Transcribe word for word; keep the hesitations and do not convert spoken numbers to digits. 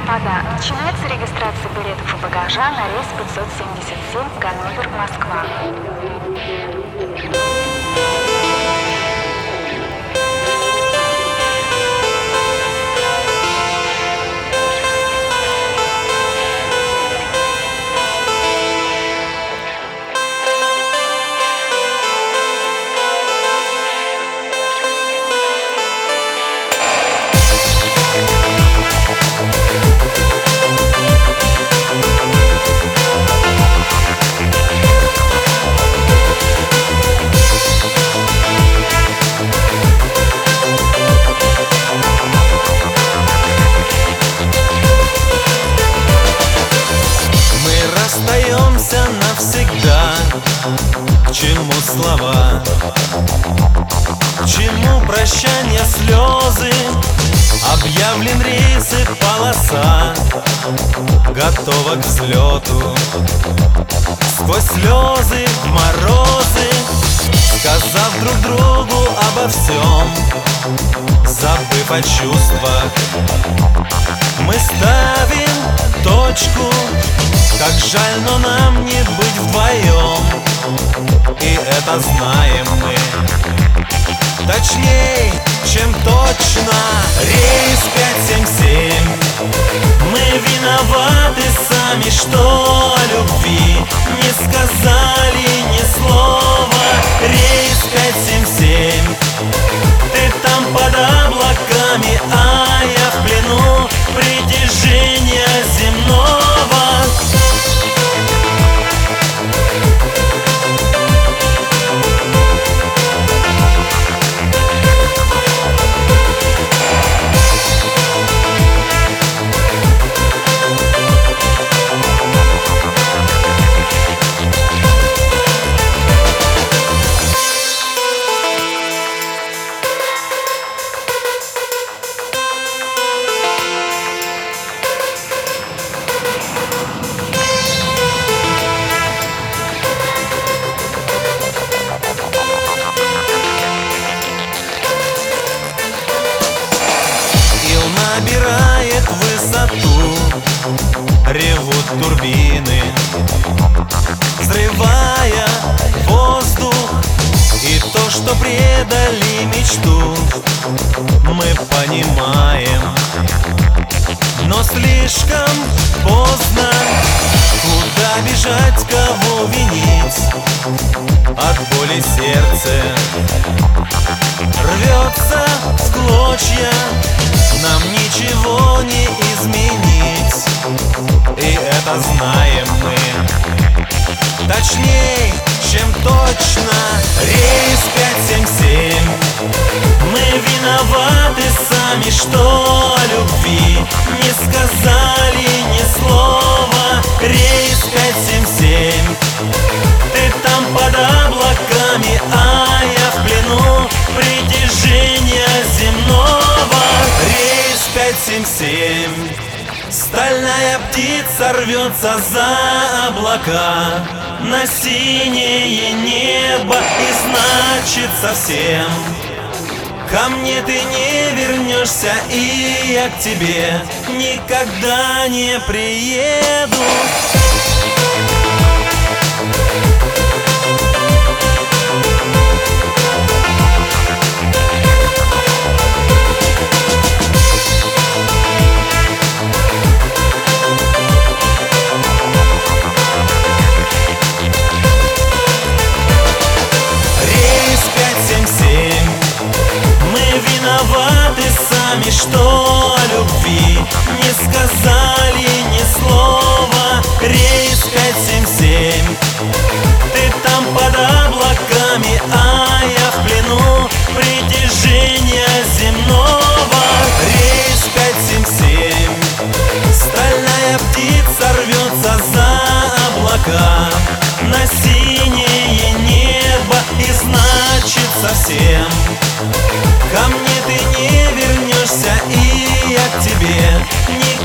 господа, начинается регистрация билетов и багажа на рейс пятьсот семьдесят семь Ганновер, Москва. Расстаемся навсегда. К чему слова? К чему прощания, слезы? Объявлен рейс и полоса готова к взлету. Сквозь слезы, морозы, сказав друг другу обо всем, забыв о чувствах, мы ставим точку. Как жаль, но нам не быть вдвоем, и это знаем мы. Точней, чем точно. Рейс пять семь семь. Мы виноваты сами, что о любви не сказали ни слова. Рейс пять семь семь. Ты там под облаками, а я в плену притяжения земного. Набирает высоту, ревут турбины, взрывая воздух. И то, что предали мечту, мы понимаем, но слишком поздно. Куда бежать, кого винить? От боли сердце рвется в клочья. Нам ничего не изменить, и это знаем мы. Точней, чем точно. Рейс пять семь семь. Мы виноваты сами, что о любви не сказали ни слова. Рейс пять семь семь. Ты там под облаками, а я в плену притяжения земного. Рейс пять семь семь. Стальная птица рвется за облака на синее небо, и значит совсем ко мне ты не вернешься, и я к тебе никогда не приеду. Виноваты сами, что о любви не сказали ни слова. Рейс пять семь семь. Ты там под облаками, а я в плену притяжения земного. Рейс пять семь семь. Стальная птица рвется за облака на синее небо, и значит совсем ко мне ты не вернешься, и я к тебе никогда